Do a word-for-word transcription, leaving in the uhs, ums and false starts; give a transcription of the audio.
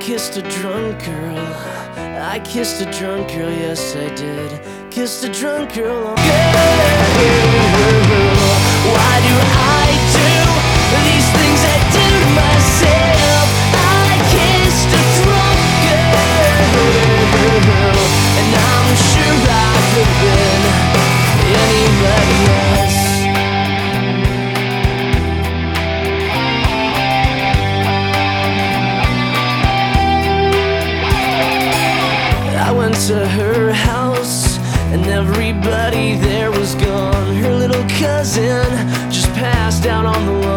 kissed a drunk girl. I kissed a drunk girl, yes I did. Kissed a drunk girl. Oh, girl, why do I do these things I do to myself? I kissed a drunk girl, and I'm sure I could have been anybody else. I went to her house, and everybody there was gone. Her little cousin just passed out on the lawn.